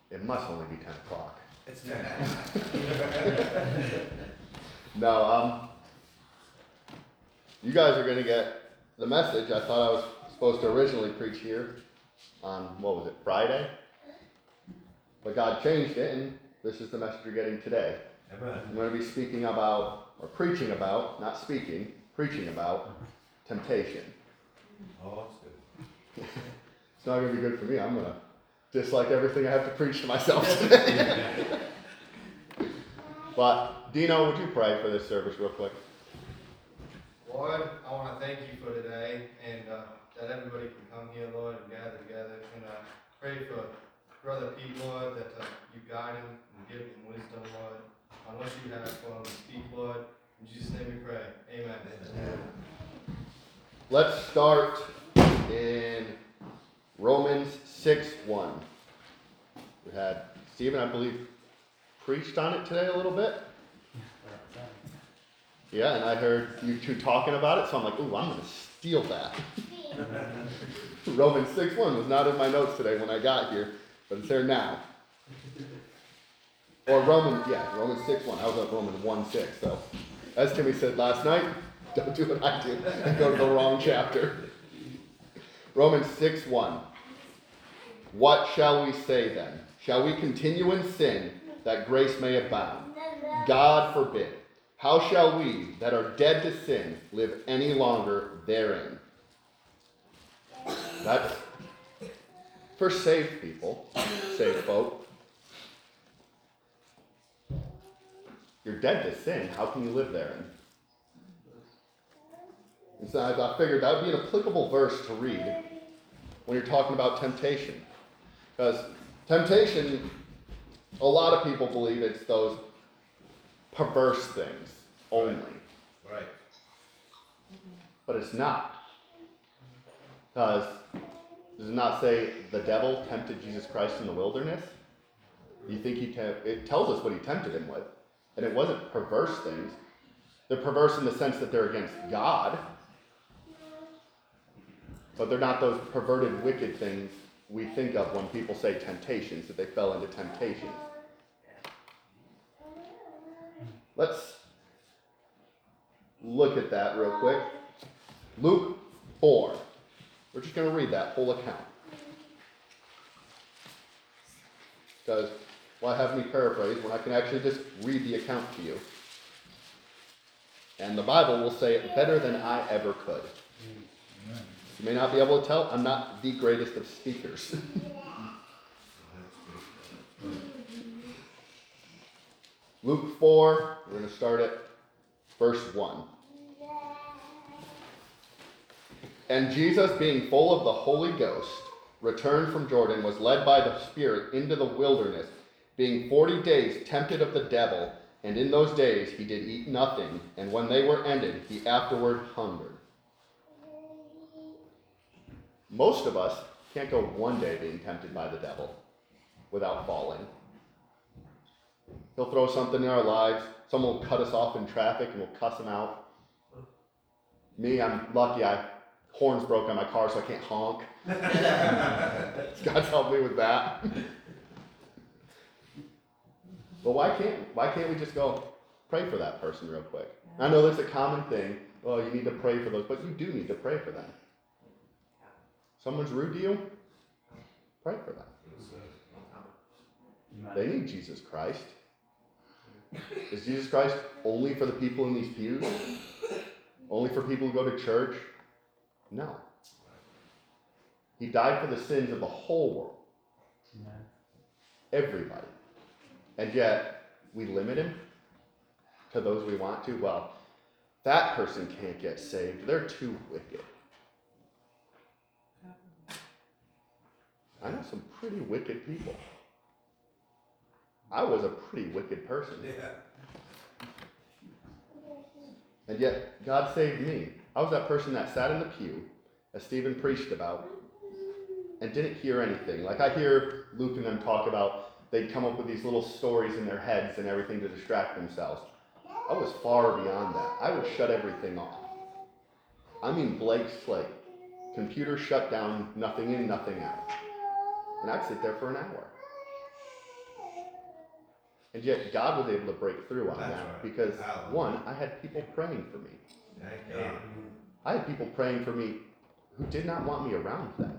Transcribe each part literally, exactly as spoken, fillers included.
It must only be ten o'clock. It's ten. No, um, you guys are going to get the message. I thought I was supposed to originally preach here on, what was it, Friday? But God changed it, and this is the message you're getting today. Amen. I'm going to be speaking about, or preaching about, not speaking, preaching about temptation. Oh, that's good. It's not going to be good for me. I'm going to dislike everything I have to preach to myself today. But, Dino, would you pray for this service real quick? Lord, I want to thank you for today, and uh, that everybody can come here, Lord, and gather together. And I uh, pray for Brother Pete, Lord, that uh, you guide him and give him wisdom, Lord, on what you have for him to speak, Lord. In Jesus' name we pray. Amen. Amen. Let's start in Romans six one. We had Stephen, I believe, preached on it today a little bit. Yeah, and I heard you two talking about it, so I'm like, ooh, I'm going to steal that. Romans six one was not in my notes today when I got here, but it's there now. Or Romans, yeah, Romans six one. I was at Romans one six, so as Timmy said last night, don't do what I do and go to the wrong chapter. Romans six one. What shall we say then? Shall we continue in sin that grace may abound? God forbid. How shall we that are dead to sin live any longer therein? That's for saved people, saved folk. You're dead to sin. How can you live therein? And so I figured that would be an applicable verse to read when you're talking about temptation. Because temptation, a lot of people believe it's those perverse things only. Right. But it's not. Because does it not say the devil tempted Jesus Christ in the wilderness? You think he te- it tells us what he tempted him with. And it wasn't perverse things. They're perverse in the sense that they're against God. But they're not those perverted, wicked things we think of when people say temptations, that they fell into temptation. Let's look at that real quick. Luke four. We're just going to read that whole account. Because why have me paraphrase when I can actually just read the account to you? And the Bible will say it better than I ever could. You may not be able to tell, I'm not the greatest of speakers. Luke four, we're going to start at verse one. And Jesus, being full of the Holy Ghost, returned from Jordan, was led by the Spirit into the wilderness, being forty days tempted of the devil, and in those days he did eat nothing, and when they were ended, he afterward hungered. Most of us can't go one day being tempted by the devil without falling. He'll throw something in our lives. Someone will cut us off in traffic and we'll cuss him out. Me, I'm lucky. I horns broke on my car, so I can't honk. God's helped me with that. But why can't why can't we just go pray for that person real quick? I know that's a common thing. Well, you need to pray for those, but you do need to pray for them. Someone's rude to you? Pray for them. They need Jesus Christ. Is Jesus Christ only for the people in these pews? Only for people who go to church? No. He died for the sins of the whole world. Everybody. And yet, we limit him to those we want to. Well, that person can't get saved. They're too wicked. I know some pretty wicked people. I was a pretty wicked person. Yeah. And yet, God saved me. I was that person that sat in the pew, as Stephen preached about, and didn't hear anything. Like I hear Luke and them talk about, they'd come up with these little stories in their heads and everything to distract themselves. I was far beyond that. I would shut everything off. I mean blank slate. Computer shut down, nothing in, nothing out. And I'd sit there for an hour. And yet God was able to break through on That's that right. because, Hallelujah. one, I had people praying for me. Thank God. I had people praying for me who did not want me around them.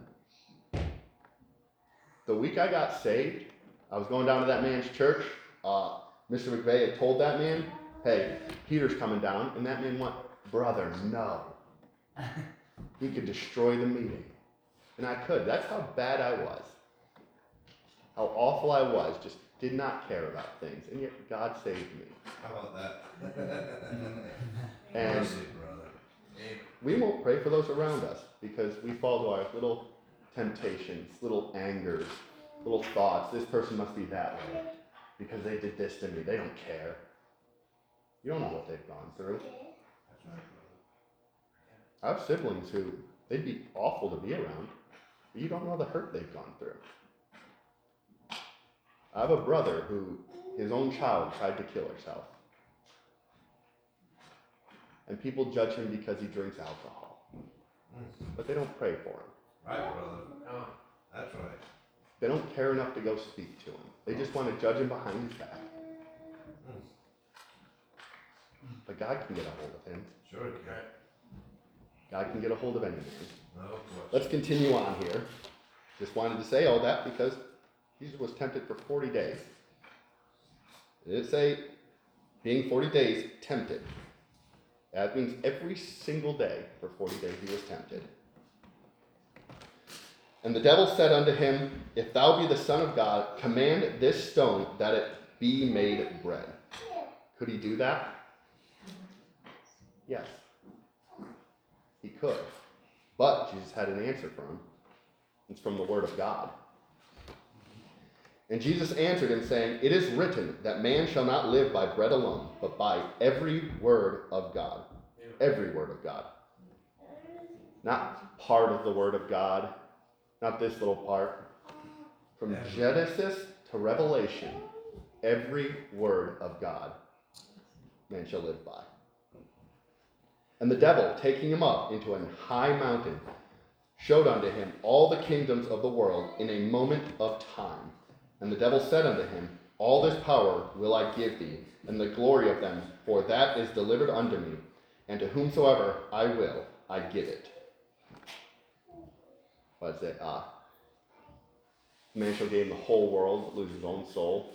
The week I got saved, I was going down to that man's church. Uh, Mister McVeigh had told that man, hey, Peter's coming down. And that man went, brother, no. He could destroy the meeting. And I could. That's how bad I was. How awful I was. Just did not care about things. And yet God saved me. How about that? And Mercy, brother. Amen. we won't pray for those around us because we fall to our little temptations, little angers, little thoughts. This person must be that way because they did this to me. They don't care. You don't know what they've gone through. That's right, brother. I have siblings who, they'd be awful to be around, but you don't know the hurt they've gone through. I have a brother who, his own child tried to kill herself. And people judge him because he drinks alcohol. But they don't pray for him. Right, brother. Oh, that's right. They don't care enough to go speak to him. They just want to judge him behind his back. But God can get a hold of him. Sure you can. God can get a hold of any man. No, of course. Let's continue on here. Just wanted to say all that because Jesus was tempted for forty days. It didn't say being forty days tempted. That means every single day for forty days he was tempted. And the devil said unto him, if thou be the Son of God, command this stone that it be made bread. Could he do that? Yes. He could. But Jesus had an answer for him. It's from the Word of God. And Jesus answered him, saying, it is written that man shall not live by bread alone, but by every word of God. Every word of God. Not part of the Word of God. Not this little part. From Genesis to Revelation, every word of God man shall live by. And the devil, taking him up into a high mountain, showed unto him all the kingdoms of the world in a moment of time. And the devil said unto him, all this power will I give thee, and the glory of them, for that is delivered unto me, and to whomsoever I will, I give it. What's it? Ah. Man shall gain the whole world, but lose his own soul.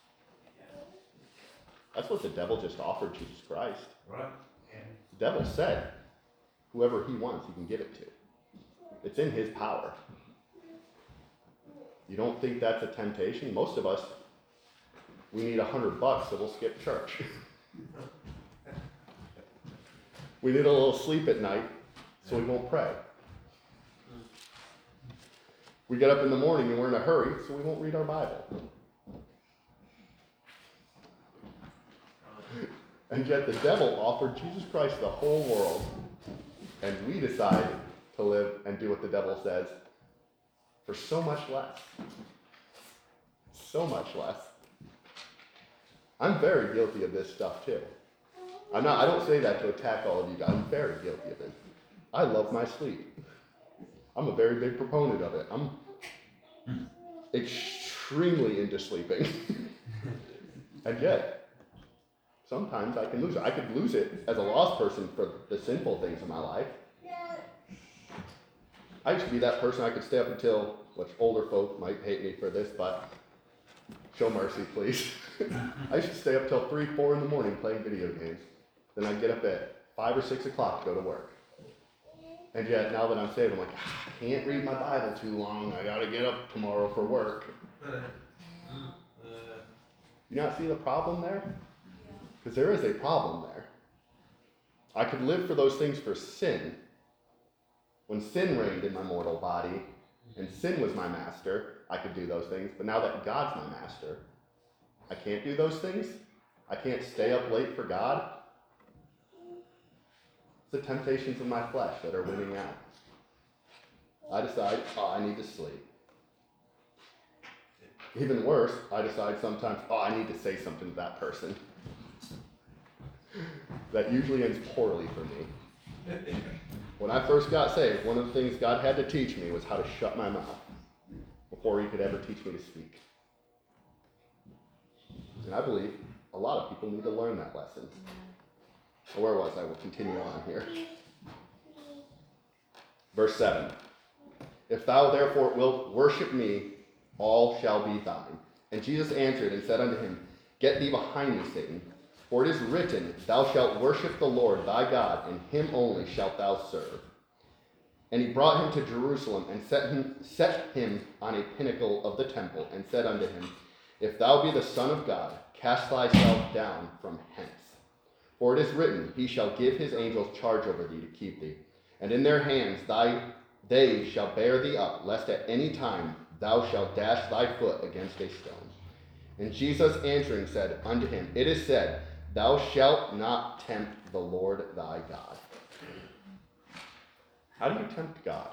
That's what the devil just offered Jesus Christ. Right. The devil said, whoever he wants, he can give it to. It's in his power. You don't think that's a temptation? Most of us, we need a hundred bucks, so we'll skip church. We need a little sleep at night, so we won't pray. We get up in the morning and we're in a hurry, so we won't read our Bible. And yet the devil offered Jesus Christ the whole world, and we decide to live and do what the devil says for so much less. So much less. I'm very guilty of this stuff too. I'm not, I don't say that to attack all of you guys. I'm very guilty of it. I love my sleep. I'm a very big proponent of it. I'm extremely into sleeping. And yet, sometimes I can lose it. I could lose it as a lost person for the sinful things in my life. I used to be that person I could stay up until, which older folk might hate me for this, but show mercy, please. I used to stay up till three, four in the morning playing video games. Then I'd get up at five or six o'clock to go to work. And yet, now that I'm saved, I'm like, ah, I can't read my Bible too long. I gotta get up tomorrow for work. You not see the problem there? Because there is a problem there. I could live for those things for sin. When sin reigned in my mortal body, and sin was my master, I could do those things. But now that God's my master, I can't do those things. I can't stay up late for God. It's the temptations of my flesh that are winning out. I decide, oh, I need to sleep. Even worse, I decide sometimes, oh, I need to say something to that person. That usually ends poorly for me. When I first got saved, one of the things God had to teach me was how to shut my mouth before he could ever teach me to speak. And I believe a lot of people need to learn that lesson. Where was I? We'll continue on here. Verse seven. If thou therefore wilt worship me, all shall be thine. And Jesus answered and said unto him, Get thee behind me, Satan. For it is written, Thou shalt worship the Lord thy God, and him only shalt thou serve. And he brought him to Jerusalem, and set him, set him on a pinnacle of the temple, and said unto him, If thou be the Son of God, cast thyself down from hence. For it is written, He shall give his angels charge over thee to keep thee. And in their hands thy they shall bear thee up, lest at any time thou shalt dash thy foot against a stone. And Jesus answering said unto him, It is said, Thou shalt not tempt the Lord thy God. How do you tempt God?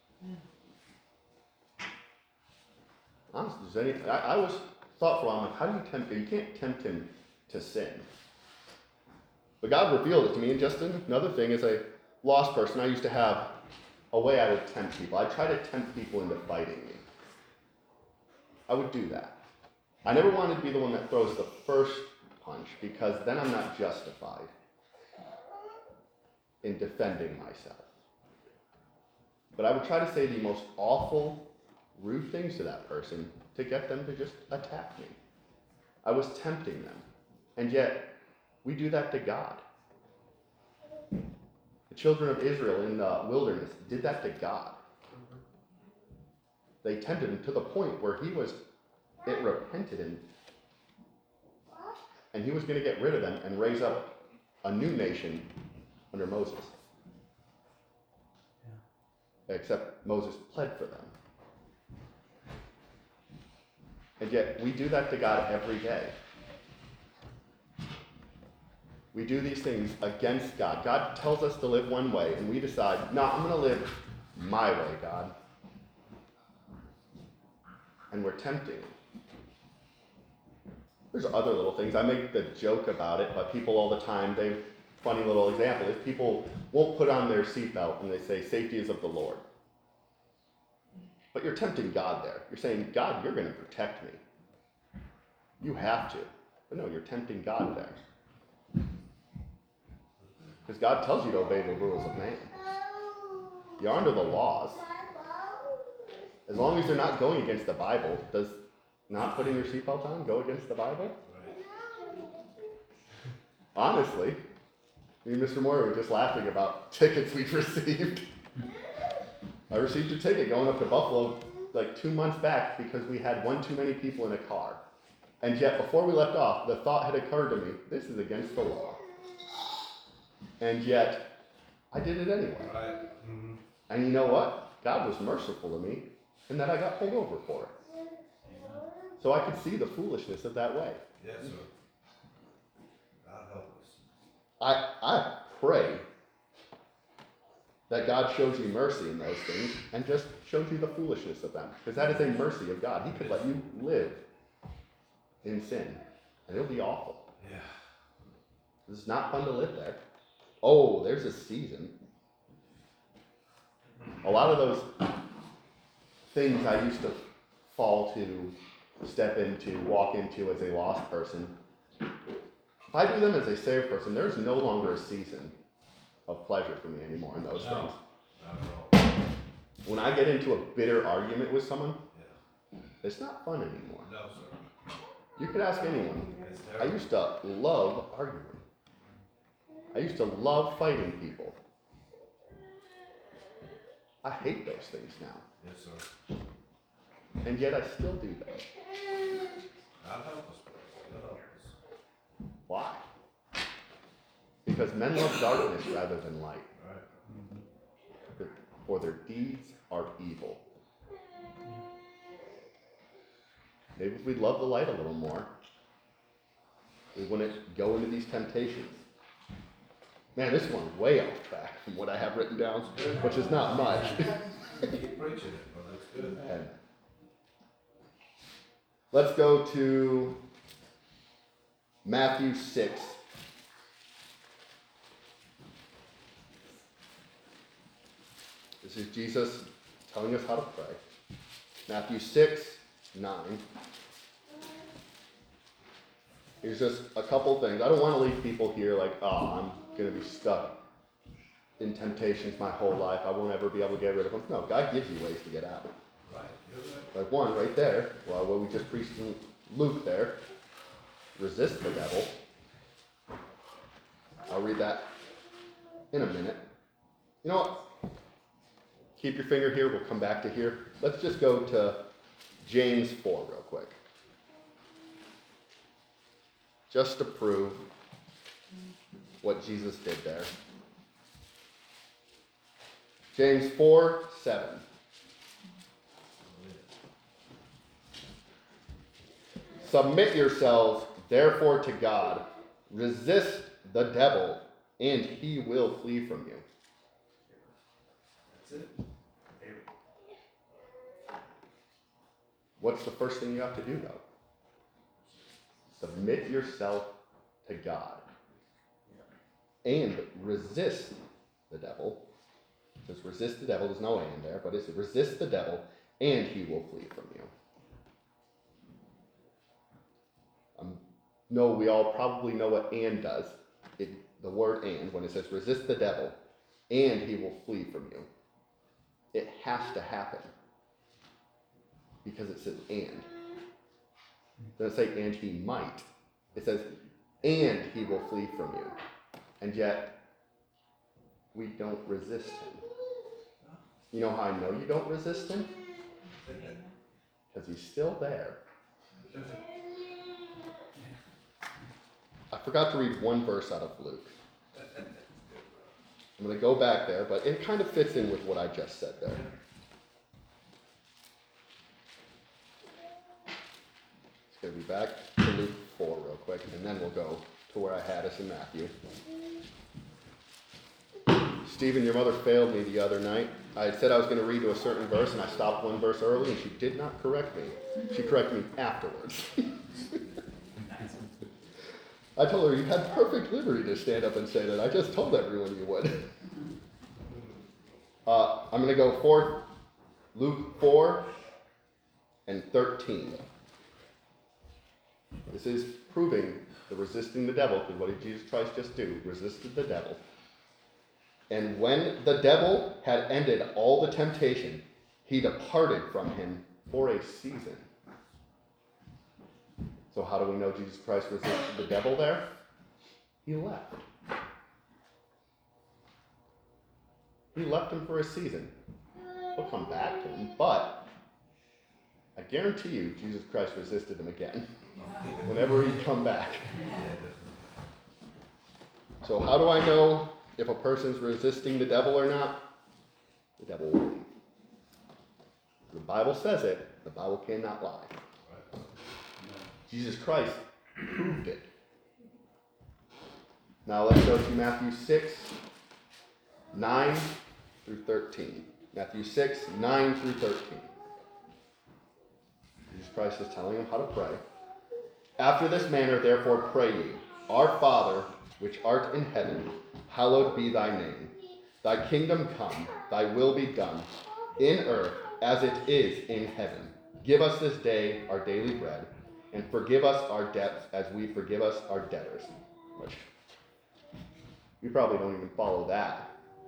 Honestly, does any, I, I was thoughtful, I'm like, how do you tempt him? You can't tempt him to sin. But God revealed it to me, and just another thing, as a lost person, I used to have a way I would tempt people. I'd try to tempt people into fighting me. I would do that. I never wanted to be the one that throws the first punch, because then I'm not justified in defending myself. But I would try to say the most awful, rude things to that person to get them to just attack me. I was tempting them. And yet, we do that to God. The children of Israel in the wilderness did that to God. They tempted him to the point where he was, it repented him. And he was going to get rid of them and raise up a new nation under Moses. Yeah. Except Moses pled for them. And yet, we do that to God every day. We do these things against God. God tells us to live one way, and we decide, no, I'm going to live my way, God. And we're tempting him. There's other little things. I make the joke about it, but people all the time, they, funny little example, if people won't put on their seatbelt and they say, safety is of the Lord. But you're tempting God there. You're saying, God, you're going to protect me. You have to. But no, you're tempting God there. Because God tells you to obey the rules of man. You're under the laws. As long as they're not going against the Bible, does not putting your seatbelt on go against the Bible? Honestly, me and Mister Moore were just laughing about tickets we've received. I received a ticket going up to Buffalo like two months back because we had one too many people in a car. And yet, before we left off, the thought had occurred to me, this is against the law. And yet, I did it anyway. Right. Mm-hmm. And you know what? God was merciful to me, and that I got pulled over for it. So I could see the foolishness of that way. Yes, sir. God help us. I, I pray that God shows you mercy in those things and just shows you the foolishness of them. Because that is a mercy of God. He could let you live in sin, and it'll be awful. Yeah. This is not fun to live there. Oh, there's a season. A lot of those things I used to fall to, step into, walk into as a lost person, if I do them as a saved person, there's no longer a season of pleasure for me anymore in those No, things. not at all. When I get into a bitter argument with someone, Yeah. it's not fun anymore. No, sir. You could ask anyone. It's I terrible. used to love arguing. I used to love fighting people. I hate those things now. Yes, sir. And yet I still do them. God help us, brother. God help us. Why? Because men love darkness rather than light. Right. For their deeds are evil. Maybe if we love the light a little more, we wouldn't go into these temptations. Man, this one's way off track from what I have written down, which is not much. Keep preaching it, brother. That's good. And let's go to Matthew six. This is Jesus telling us how to pray. Matthew six, nine. Here's just a couple things. I don't want to leave people here like, oh, I'm going to be stuck in temptations my whole life. I won't ever be able to get rid of them. No, God gives you ways to get out. Right, you're right. Like one right there, well, what we just preached in Luke there, resist the devil. I'll read that in a minute. You know what? Keep your finger here. We'll come back to here. Let's just go to James four real quick. Just to prove what Jesus did there. James four seven. Submit yourselves, therefore, to God. Resist the devil, and he will flee from you. That's it. What's the first thing you have to do, though? Submit yourself to God. And resist the devil. It says resist the devil. There's no and there, but it's resist the devil, and he will flee from you. Um, no, we all probably know what and does. It, the word and, when it says resist the devil, and he will flee from you. It has to happen. Because it says and. It doesn't say and he might. It says and he will flee from you. And yet, we don't resist him. You know how I know you don't resist him? Because he's still there. I forgot to read one verse out of Luke. I'm going to go back there, but it kind of fits in with what I just said there. It's going to be back to Luke four real quick, and then we'll go to where I had us in Matthew. Stephen, your mother failed me the other night. I had said I was going to read to a certain verse, and I stopped one verse early, and she did not correct me. She corrected me afterwards. I told her you had perfect liberty to stand up and say that. I just told everyone you would. Uh, I'm going to go forth, Luke four and thirteen. This is proving the resisting the devil, because what did Jesus Christ just do? Resisted the devil. And when the devil had ended all the temptation, he departed from him for a season. So how do we know Jesus Christ resisted the devil there? He left. He left him for a season. He'll come back to him, but I guarantee you Jesus Christ resisted him again whenever he'd come back. So how do I know if a person's resisting the devil or not? The devil will leave. The Bible says it. The Bible cannot lie. Jesus Christ proved it. Now let's go to Matthew six, nine through thirteen. Matthew six, nine through thirteen. Jesus Christ is telling them how to pray. After this manner, therefore, pray ye, Our Father, which art in heaven, hallowed be thy name. Thy kingdom come, thy will be done, in earth as it is in heaven. Give us this day our daily bread, and forgive us our debts as we forgive us our debtors. Which we probably don't even follow that.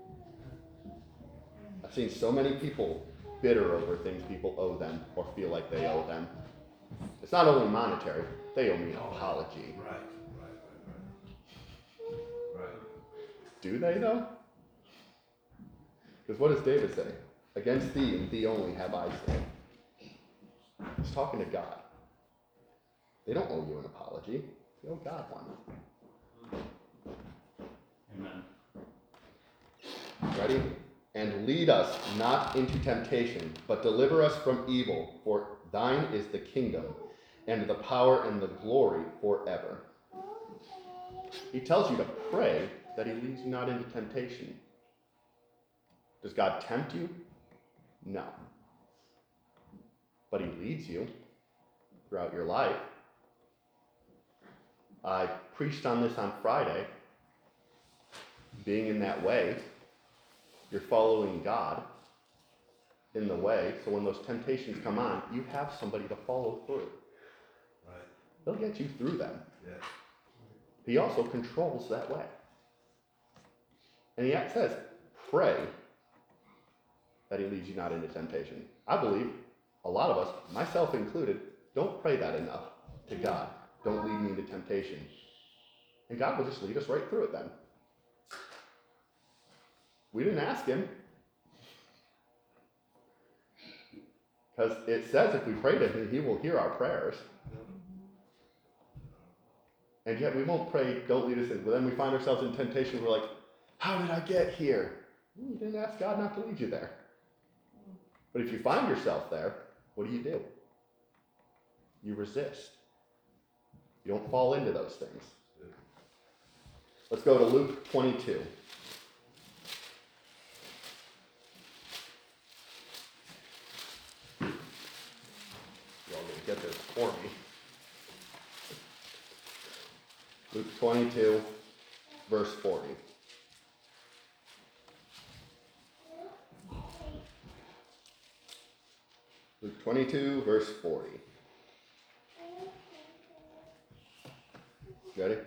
I've seen so many people bitter over things people owe them or feel like they owe them. It's not only monetary, they owe me an apology. Right, right, right, right. Right. Do they though? Because what does David say? Against thee and thee only have I sinned. He's talking to God. They don't owe you an apology. They owe God one. Amen. Ready? And lead us not into temptation, but deliver us from evil. For thine is the kingdom, and the power, and the glory forever. He tells you to pray that he leads you not into temptation. Does God tempt you? No. But he leads you throughout your life. I preached on this on Friday. Being in that way, you're following God in the way, so when those temptations come on, you have somebody to follow through. Right. They'll get you through them. Yes. He also controls that way. And he says, pray that he leads you not into temptation. I believe a lot of us, myself included, don't pray that enough to God. Don't lead me into temptation. And God will just lead us right through it then. We didn't ask him. Because it says if we pray to him, he will hear our prayers. And yet we won't pray, don't lead us in. But then we find ourselves in temptation. We're like, how did I get here? Well, you didn't ask God not to lead you there. But if you find yourself there, what do you do? You resist. You don't fall into those things. Let's go to Luke twenty-two. Y'all gonna get this for me. Luke twenty-two, verse forty. Luke twenty-two, verse forty. Ready?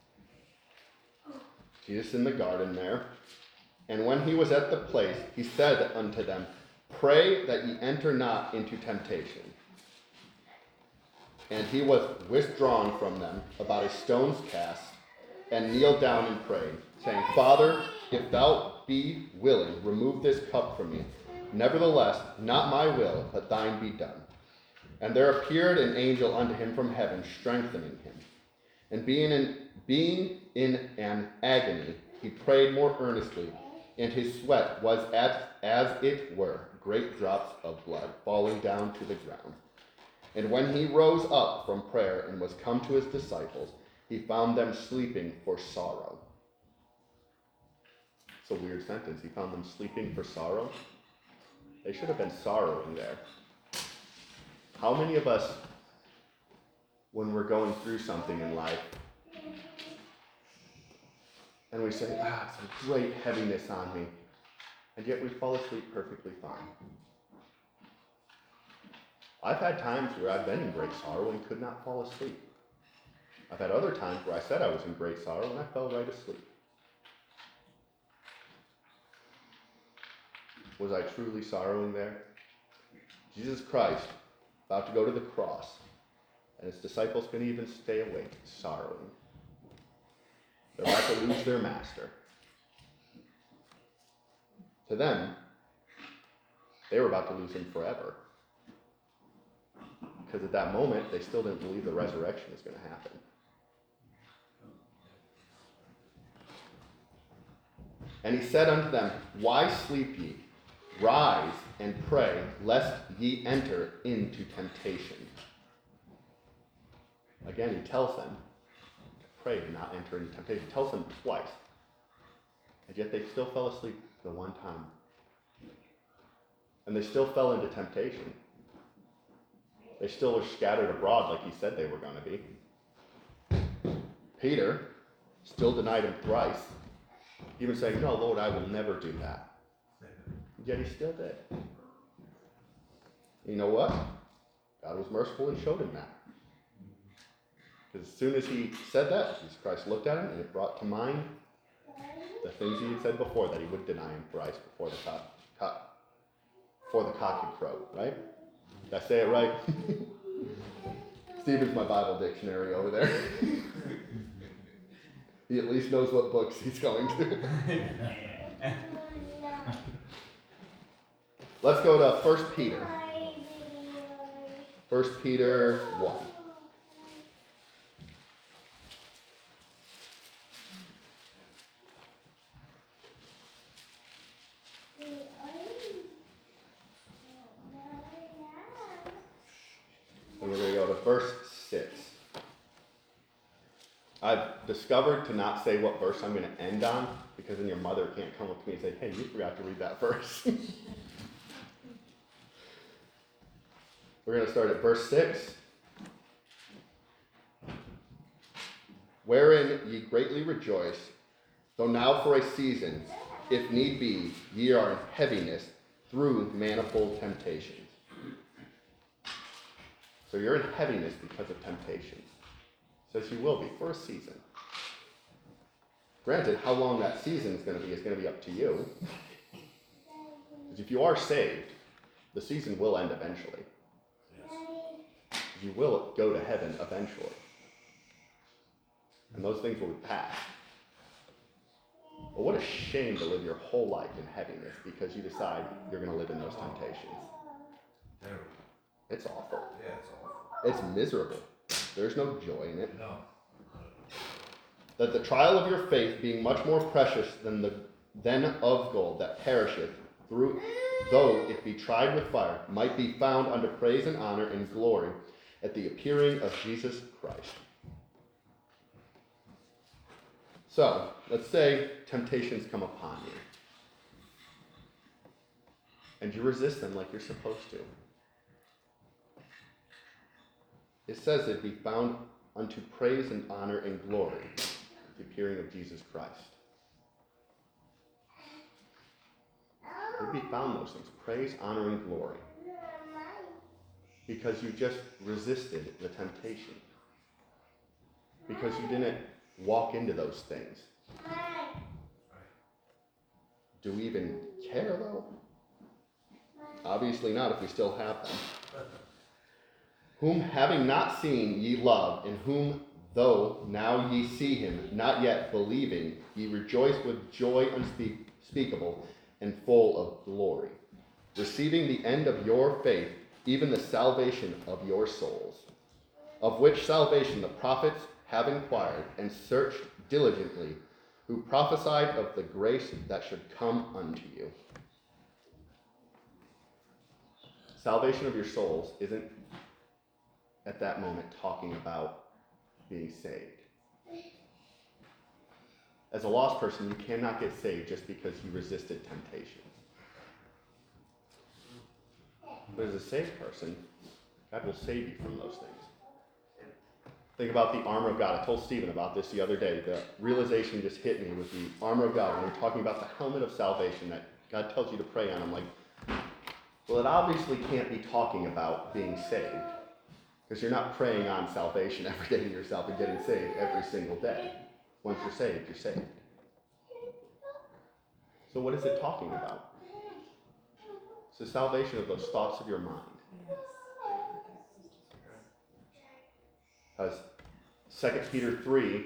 Jesus in the garden there. And when he was at the place, he said unto them, pray that ye enter not into temptation. And he was withdrawn from them about a stone's cast, and kneeled down and prayed, saying, Father, if thou be willing, remove this cup from me. Nevertheless, not my will, but thine be done. And there appeared an angel unto him from heaven, strengthening him. And being in, being in an agony, he prayed more earnestly, and his sweat was at, as it were great drops of blood falling down to the ground. And when he rose up from prayer and was come to his disciples, he found them sleeping for sorrow. It's a weird sentence. He found them sleeping for sorrow. They should have been sorrowing there. How many of us, when we're going through something in life, and we say, ah, it's a great heaviness on me, and yet we fall asleep perfectly fine? I've had times where I've been in great sorrow and could not fall asleep. I've had other times where I said I was in great sorrow and I fell right asleep. Was I truly sorrowing there? Jesus Christ, about to go to the cross, and his disciples couldn't even stay awake, sorrowing. They're about to lose their master. To them, they were about to lose him forever. Because at that moment, they still didn't believe the resurrection was going to happen. And he said unto them, why sleep ye? Rise and pray, lest ye enter into temptation. Again, he tells them to pray to not enter into temptation. He tells them twice. And yet they still fell asleep the one time. And they still fell into temptation. They still were scattered abroad like he said they were going to be. Peter still denied him thrice, even saying, no, Lord, I will never do that. Yet he still did. You know what? God was merciful and showed him that. Because as soon as he said that, Jesus Christ looked at him and it brought to mind the things he had said before, that he would deny him thrice before the cock, cock, before the cock had crowed, right? Did I say it right? Stephen's my Bible dictionary over there. He at least knows what books he's going to. Let's go to First Peter. First Peter one. And we're going to go to verse six. I've discovered to not say what verse I'm going to end on, because then your mother can't come up to me and say, hey, you forgot to read that verse. We're going to start at verse six. Wherein ye greatly rejoice, though now for a season, if need be, ye are in heaviness through manifold temptations. So you're in heaviness because of temptation. says you will be for a season. Granted, how long that season is going to be is going to be up to you. Because if you are saved, the season will end eventually. Yes. You will go to heaven eventually. And those things will be past. But what a shame to live your whole life in heaviness because you decide you're going to live in those temptations. Terrible. It's awful. Yeah, it's awful. It's miserable. There's no joy in it. No. That the trial of your faith, being much more precious than the than of gold that perisheth, through though it be tried with fire, might be found unto praise and honor and glory at the appearing of Jesus Christ. So, let's say temptations come upon you. And you resist them like you're supposed to. It says it'd be found unto praise and honor and glory at the appearing of Jesus Christ. It'd be found those things, praise, honor, and glory. Because you just resisted the temptation. Because you didn't walk into those things. Do we even care, though? Obviously not if we still have them. Whom having not seen ye love, in whom though now ye see him, not yet believing, ye rejoice with joy unspeakable and full of glory, receiving the end of your faith, even the salvation of your souls, of which salvation the prophets have inquired and searched diligently, who prophesied of the grace that should come unto you. Salvation of your souls isn't at that moment talking about being saved. As a lost person, you cannot get saved just because you resisted temptation. But as a saved person, God will save you from those things. Think about the armor of God. I told Stephen about this the other day. The realization just hit me with the armor of God when we're talking about the helmet of salvation that God tells you to pray on. I'm like, well, it obviously can't be talking about being saved. Because you're not praying on salvation every day to yourself and getting saved every single day. Once you're saved, you're saved. So what is it talking about? It's the salvation of those thoughts of your mind. As Second Peter three,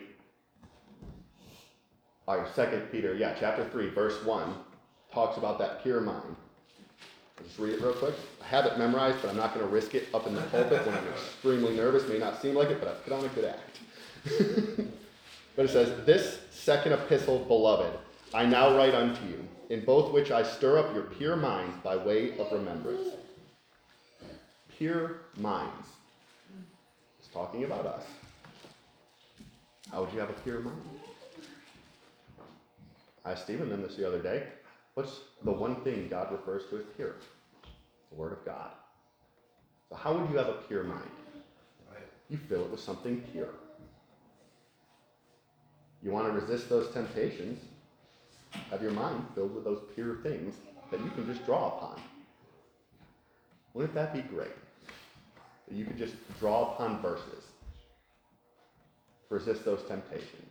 or Second Peter, yeah, chapter three, verse one, talks about that pure mind. I'll just read it real quick. I have it memorized, but I'm not going to risk it up in the pulpit when I'm extremely nervous. May not seem like it, but I put on a good act. But it says, this second epistle, beloved, I now write unto you, in both which I stir up your pure minds by way of remembrance. Pure minds. It's talking about us. How would you have a pure mind? I asked Stephen them this the other day. What's the one thing God refers to as pure? The Word of God. So how would you have a pure mind? You fill it with something pure. You want to resist those temptations, have your mind filled with those pure things that you can just draw upon. Wouldn't that be great? That you could just draw upon verses to resist those temptations.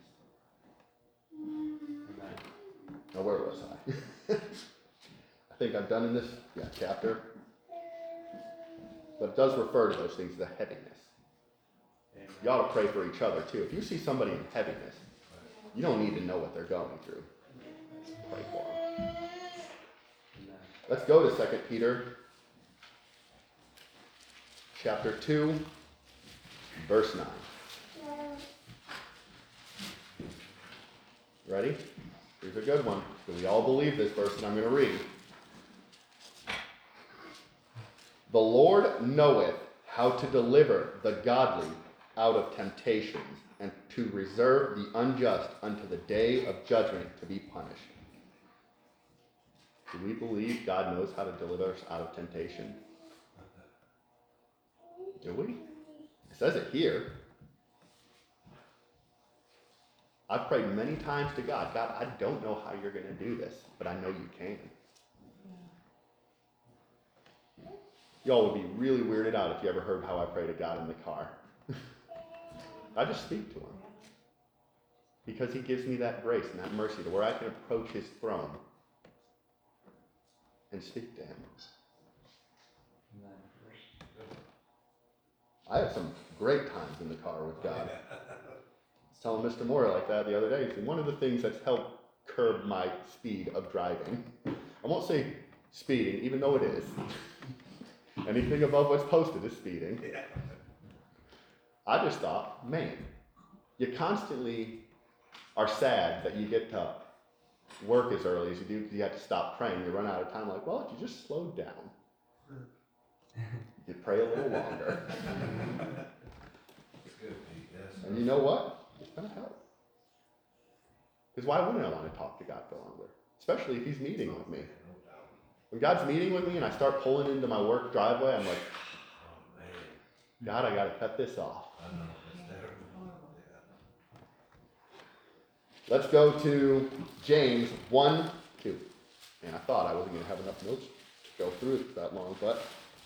Now, where was I? I think I'm done in this yeah, chapter. But it does refer to those things, the heaviness. You ought to pray for each other, too. If you see somebody in heaviness, you don't need to know what they're going through. Pray for them. Let's go to Second Peter chapter two, verse nine. Ready? Here's a good one. Do we all believe this verse that I'm going to read? The Lord knoweth how to deliver the godly out of temptations, and to reserve the unjust unto the day of judgment to be punished. Do we believe God knows how to deliver us out of temptation? Do we? It says it here. I've prayed many times to God, God, I don't know how you're going to do this, but I know you can. Y'all would be really weirded out if you ever heard how I pray to God in the car. I just speak to him. Because he gives me that grace and that mercy to where I can approach his throne and speak to him. I have some great times in the car with God. I was telling Mister Moore like that the other day. He said, one of the things that's helped curb my speed of driving, I won't say speeding, even though it is. Anything above what's posted is speeding. I just thought, man, you constantly are sad that you get to work as early as you do because you have to stop praying. You run out of time. Like, well, if you just slowed down, you pray a little longer. It's good, Pete, yes. And you know what? It's going to help. Because why wouldn't I want to talk to God for longer? Especially if he's meeting with me. No doubt. When God's meeting with me and I start pulling into my work driveway, I'm like, Oh, man. God, I got to cut this off. I know, it's terrible. Yeah. Let's go to James one, two. And I thought I wasn't going to have enough notes to go through it that long, but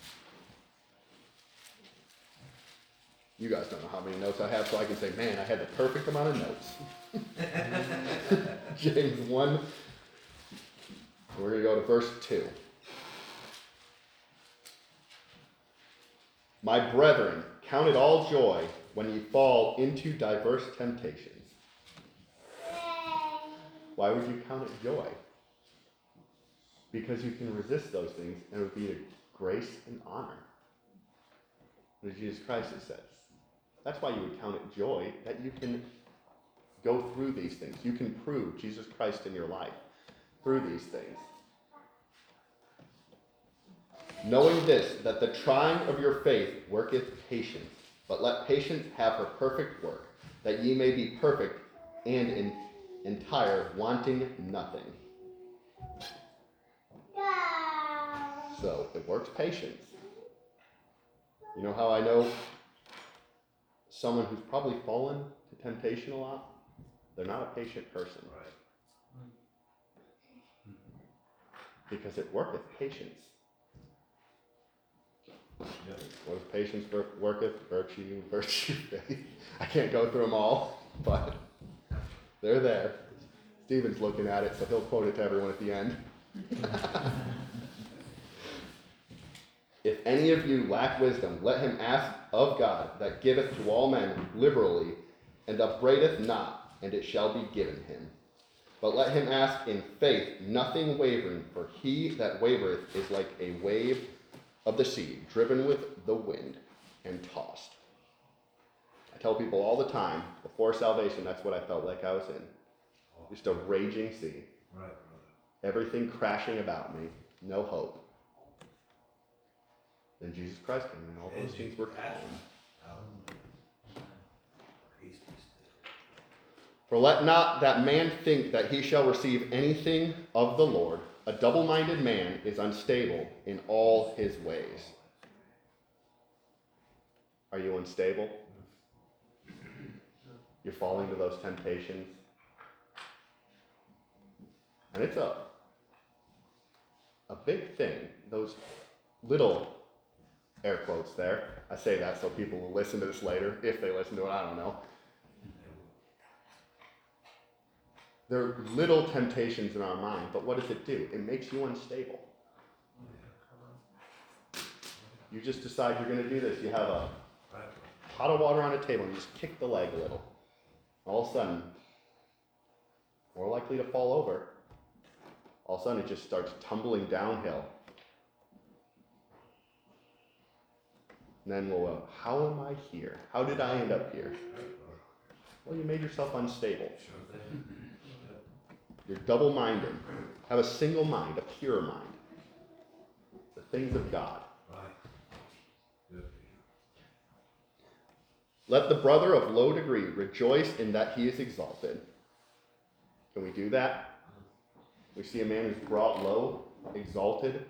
you guys don't know how many notes I have, so I can say, man, I had the perfect amount of notes. James one, we're going to go to verse two. My brethren, count it all joy when you fall into diverse temptations. Why would you count it joy? Because you can resist those things and it would be a grace and honor. As Jesus Christ has said. That's why you would count it joy, that you can go through these things. You can prove Jesus Christ in your life through these things. Knowing this, that the trying of your faith worketh patience, but let patience have her perfect work, that ye may be perfect and in, entire, wanting nothing. So, it works patience. You know how I know someone who's probably fallen to temptation a lot? They're not a patient person. Right. Because it worketh patience. Yeah. What is patience worketh? Virtue, virtue, faith. I can't go through them all, but they're there. Stephen's looking at it, so he'll quote it to everyone at the end. If any of you lack wisdom, let him ask of God, that giveth to all men liberally, and upbraideth not, and it shall be given him. But let him ask in faith, nothing wavering, for he that wavereth is like a wave of the sea, driven with the wind and tossed. I tell people all the time, before salvation, that's what I felt like I was in. Just a raging sea. Right, brother. Everything crashing about me, no hope. Then Jesus Christ came and all those things were calm. Peace be still. For let not that man think that he shall receive anything of the Lord. A double-minded man is unstable in all his ways. Are you unstable? You're falling to those temptations. And it's a, a big thing. Those little air quotes there. I say that so people will listen to this later. If they listen to it, I don't know. There are little temptations in our mind, but what does it do? It makes you unstable. You just decide you're going to do this. You have a pot of water on a table and you just kick the leg a little. All of a sudden, more likely to fall over. All of a sudden, it just starts tumbling downhill. And then we'll go, how am I here? How did I end up here? Well, you made yourself unstable. Sure thing. You're double-minded. Have a single mind, a pure mind. The things of God. Right. Good. Let the brother of low degree rejoice in that he is exalted. Can we do that? We see a man who's brought low, exalted,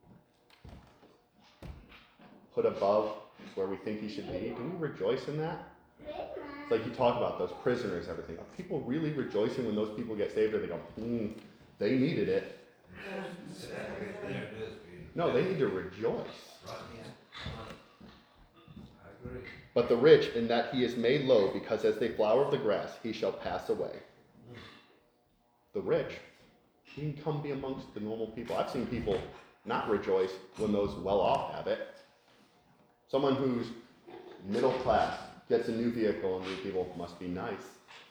put above where we think he should be. Do we rejoice in that? It's like you talk about those prisoners, everything. Are people really rejoicing when those people get saved, or they go, hmm, they needed it? There it is, Peter. No, they need to rejoice. Right. I agree. But the rich, in that he is made low, because as the flower of the grass, he shall pass away. The rich, he can come be amongst the normal people. I've seen people not rejoice when those well-off have it. Someone who's middle class gets a new vehicle and these people must be nice.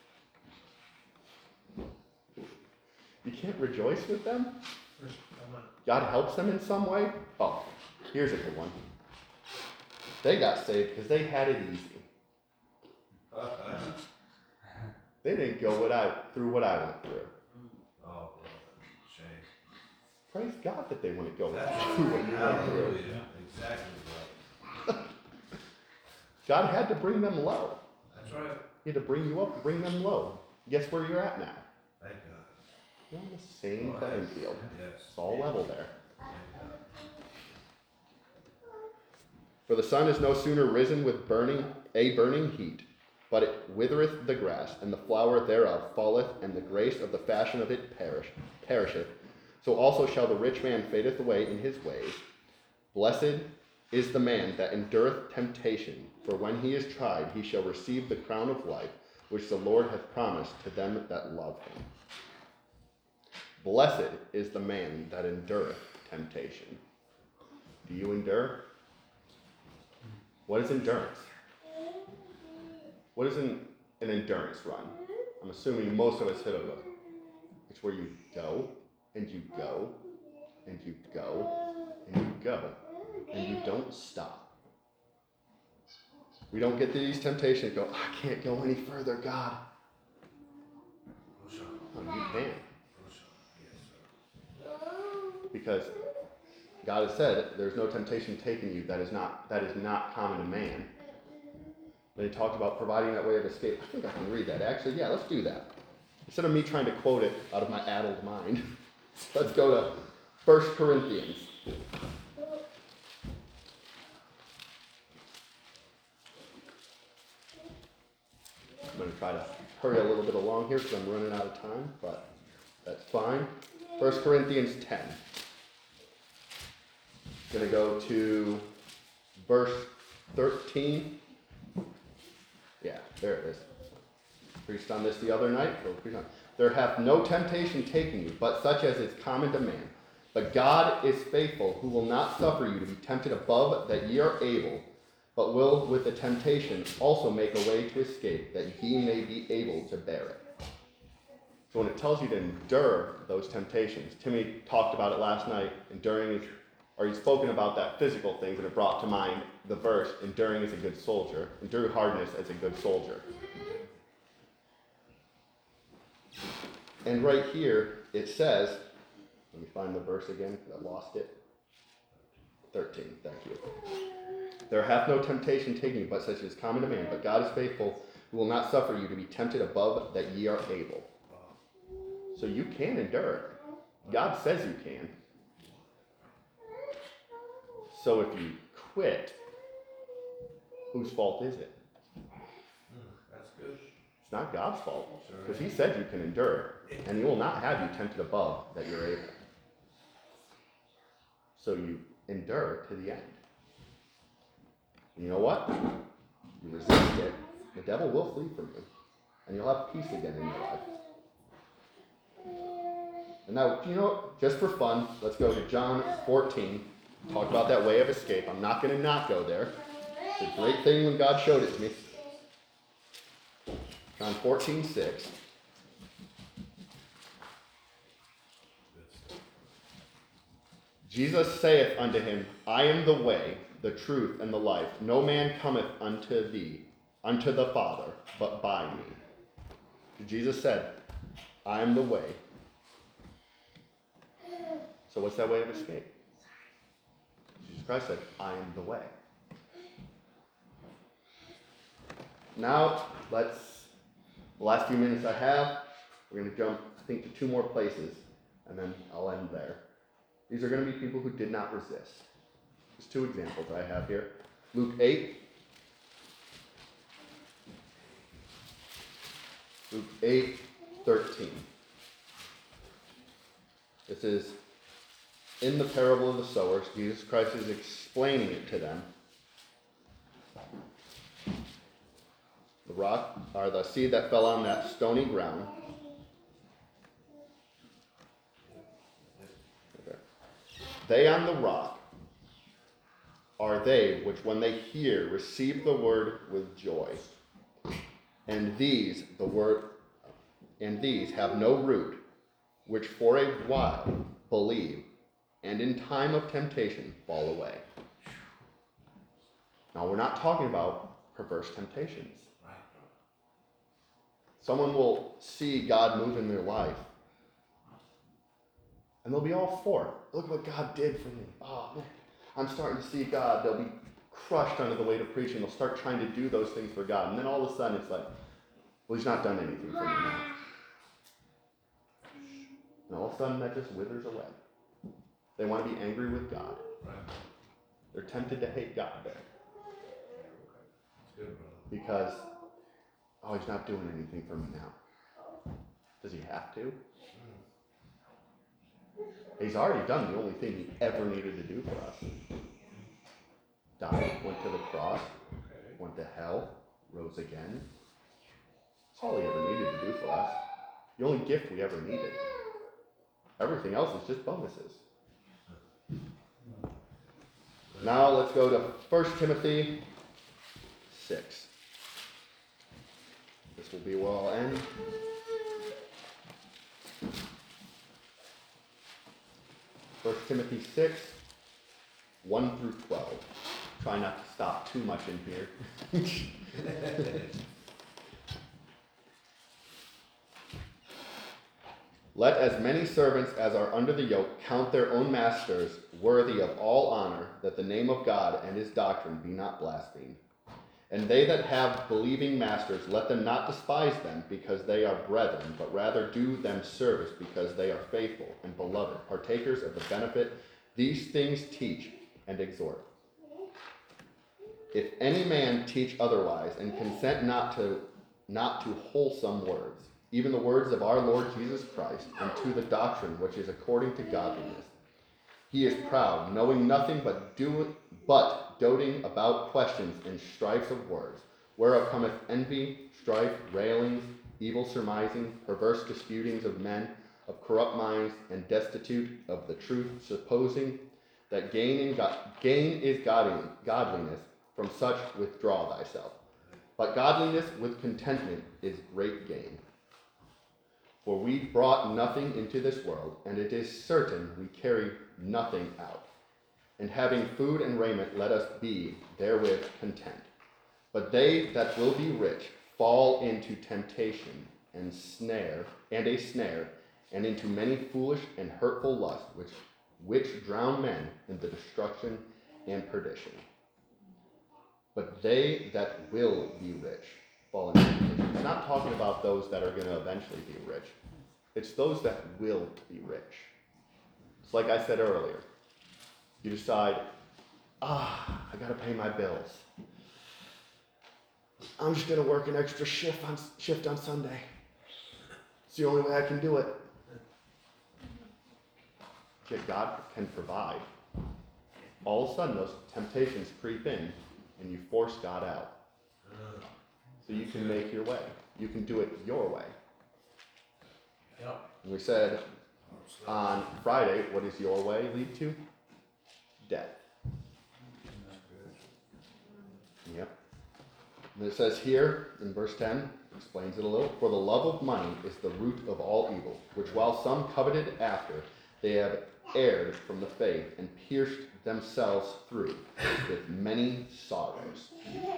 You can't rejoice with them? God helps them in some way? Oh, here's a good one. They got saved because they had it easy. They didn't go what I, through what I went through. Oh, shame. Praise God that they wouldn't go That's through what you went through. Hallelujah. Exactly right. God had to bring them low. That's right. He had to bring you up, bring them low. Guess where you're at now? Thank God. You're on the same playing field. Yes. It's all level there. Thank God. For the sun is no sooner risen with burning a burning heat, but it withereth the grass, and the flower thereof falleth, and the grace of the fashion of it perish, perisheth. So also shall the rich man fadeth away in his ways. Blessed is the man that endureth temptation, for when he is tried, he shall receive the crown of life, which the Lord hath promised to them that love him. Blessed is the man that endureth temptation. Do you endure? What is endurance? What is an, an endurance run? I'm assuming most of us hit a look. It's where you go, and you go, and you go, and you go, and you don't stop. We don't get to these temptations and go, I can't go any further, God. No, you can. Because God has said there's no temptation taking you that is not that is not common to man. Then he talked about providing that way of escape. I think I can read that. Actually, yeah, let's do that. Instead of me trying to quote it out of my addled mind, let's go to First Corinthians. I'm going to try to hurry a little bit along here because I'm running out of time, but that's fine. First Corinthians ten. Going to go to verse thirteen. Yeah, there it is. Preached on this the other night. There hath no temptation taken you, but such as is common to man. But God is faithful, who will not suffer you to be tempted above that ye are able, but will with the temptation also make a way to escape, that ye may be able to bear it. So when it tells you to endure those temptations, Timmy talked about it last night, enduring is, or he's spoken about that physical things, and it brought to mind the verse, enduring as a good soldier, endure hardness as a good soldier. And right here, it says, let me find the verse again, because I lost it. thirteen, thank you. There hath no temptation taken you, but such as is common to man, but God is faithful, who will not suffer you to be tempted above that ye are able. So you can endure it. God says you can. So if you quit, whose fault is it? That's good. It's not God's fault, because he said you can endure it, and he will not have you tempted above that you're able. So you endure to the end. And you know what? You resist it, the devil will flee from you, and you'll have peace again in your life. And now, you know what? Just for fun, let's go to John fourteen. Talk about that way of escape. I'm not going to not go there. It's a great thing when God showed it to me. John fourteen six. Jesus saith unto him, I am the way, the truth, and the life. No man cometh unto thee, unto the Father, but by me. Jesus said, I am the way. So what's that way of escape? Jesus Christ said, I am the way. Now, let's, the last few minutes I have, we're going to jump, I think, to two more places, and then I'll end there. These are going to be people who did not resist. There's two examples I have here. Luke eight. Luke eight thirteen. This is in the parable of the sowers. Jesus Christ is explaining it to them. The rock, or the seed that fell on that stony ground. Okay. They on the rock are they which when they hear receive the word with joy. And these, the word, and these have no root, which for a while believe, and in time of temptation fall away. Now we're not talking about perverse temptations. Someone will see God move in their life, and they'll be all for it. Look what God did for me. Oh man, I'm starting to see God. They'll be crushed under the weight of preaching. They'll start trying to do those things for God, and then all of a sudden it's like, well, he's not done anything for me now. And all of a sudden that just withers away. They want to be angry with God. They're tempted to hate God there. Because, oh, he's not doing anything for me now. Does he have to? He's already done the only thing he ever needed to do for us. Died, went to the cross, went to hell, rose again. That's all he ever needed to do for us. The only gift we ever needed. Everything else is just bonuses. Now let's go to First Timothy six. This will be where I'll end. First Timothy six, one through twelve. Try not to stop too much in here. Let as many servants as are under the yoke count their own masters worthy of all honor, that the name of God and his doctrine be not blasphemed. And they that have believing masters, let them not despise them, because they are brethren, but rather do them service, because they are faithful and beloved, partakers of the benefit. These things teach and exhort. If any man teach otherwise, and consent not to not to wholesome words, even the words of our Lord Jesus Christ, and to the doctrine which is according to godliness, he is proud, knowing nothing but do but doting about questions and strifes of words, whereof cometh envy, strife, railings, evil surmising, perverse disputings of men of corrupt minds, and destitute of the truth, supposing that gain, in God, gain is godliness. From such withdraw thyself. But godliness with contentment is great gain. For we brought nothing into this world, and it is certain we carry nothing out. And having food and raiment, let us be therewith content. But they that will be rich fall into temptation and snare, and a snare, and into many foolish and hurtful lusts, which which drown men in the destruction and perdition. But they that will be rich fall into temptation. It's not talking about those that are going to eventually be rich. It's those that will be rich. It's like I said earlier. You decide, ah, I got to pay my bills. I'm just going to work an extra shift on shift on Sunday. It's the only way I can do it. Yet God can provide. All of a sudden, those temptations creep in, and you force God out. So you can make your way. You can do it your way. Yep. And we said on Friday, what does your way lead to? Death. Yep. And it says here in verse ten, explains it a little. For the love of money is the root of all evil, which while some coveted after, they have erred from the faith and pierced themselves through with many sorrows.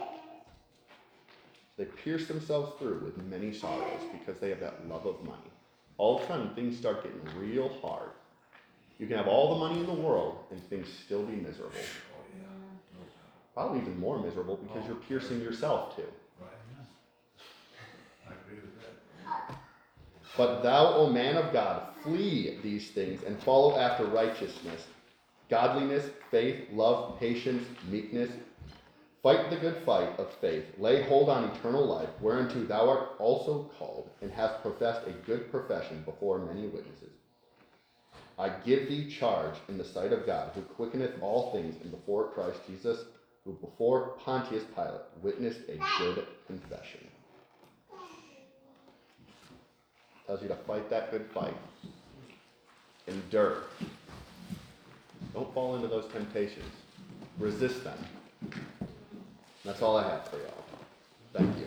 They pierce themselves through with many sorrows because they have that love of money. All of a sudden, things start getting real hard. You can have all the money in the world and things still be miserable. Probably even more miserable because you're piercing yourself too. I agree with that. But thou, O man of God, flee these things and follow after righteousness, godliness, faith, love, patience, meekness. Fight the good fight of faith. Lay hold on eternal life, whereunto thou art also called, and hast professed a good profession before many witnesses. I give thee charge in the sight of God, who quickeneth all things, and before Christ Jesus, who before Pontius Pilate witnessed a good confession. Tells you to fight that good fight. Endure. Don't fall into those temptations. Resist them. That's all I have for y'all. Thank you.